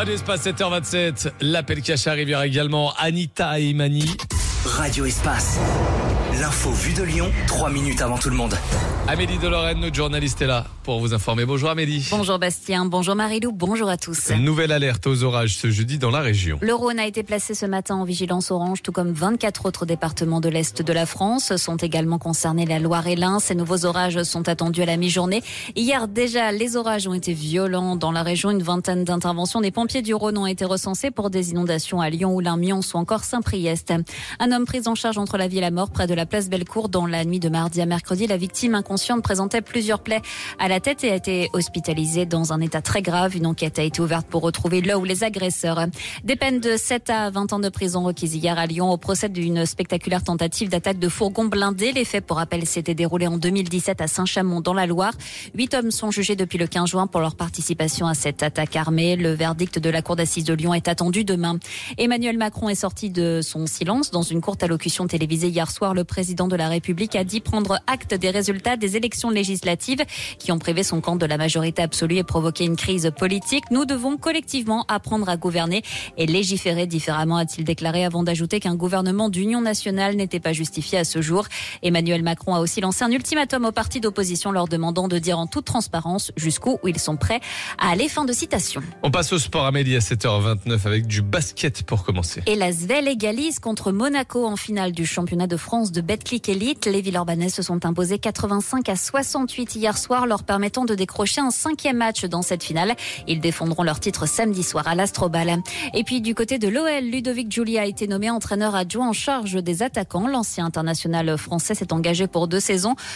Radio Espace 7h27, l'appel caché arrivera également Anita et Imani. Radio Espace, l'info vue de Lyon, 3 minutes avant tout le monde. Amélie de Lorraine, notre journaliste, est là pour vous informer. Bonjour Amélie. Bonjour Bastien, bonjour Marilou, bonjour à tous. Nouvelle alerte aux orages ce jeudi dans la région. Le Rhône a été placé ce matin en vigilance orange, tout comme 24 autres départements de l'Est de la France. Sont également concernés la Loire et l'Ain. Ces nouveaux orages sont attendus à la mi-journée. Hier déjà, les orages ont été violents dans la région. Une vingtaine d'interventions des pompiers du Rhône ont été recensées pour des inondations à Lyon, Oulin, Mions ou encore Saint-Priest. Un homme pris en charge entre la vie et la mort près de la place Bellecour dans la nuit de mardi à mercredi. La victime inconsciente présentait plusieurs plaies à la tête et a été hospitalisée dans un état très grave. Une enquête a été ouverte pour retrouver le ou les agresseurs. Des peines de 7 à 20 ans de prison requises hier à Lyon au procès d'une spectaculaire tentative d'attaque de fourgon blindé. Les faits, pour rappel, s'étaient déroulés en 2017 à Saint-Chamond dans la Loire. 8 hommes sont jugés depuis le 15 juin pour leur participation à cette attaque armée. Le verdict de la cour d'assises de Lyon est attendu demain. Emmanuel Macron est sorti de son silence. Dans une courte allocution télévisée hier soir, le président de la République a dit prendre acte des résultats des élections législatives qui ont privé son camp de la majorité absolue et provoqué une crise politique. Nous devons collectivement apprendre à gouverner et légiférer différemment, a-t-il déclaré, avant d'ajouter qu'un gouvernement d'union nationale n'était pas justifié à ce jour. Emmanuel Macron a aussi lancé un ultimatum aux partis d'opposition leur demandant de dire en toute transparence jusqu'où ils sont prêts à aller. Fin de citation. On passe au sport Amélie à 7h29 avec du basket pour commencer. Et l'Asvel égalise contre Monaco en finale du championnat de France de Betclic Elite. Les Villeurbanais se sont imposés 85-68 hier soir, leur permettant de décrocher un 5e match dans cette finale. Ils défendront leur titre samedi soir à l'Astrobal. Et puis du côté de l'OL, Ludovic Giulia a été nommé entraîneur adjoint en charge des attaquants. L'ancien international français s'est engagé pour 2 saisons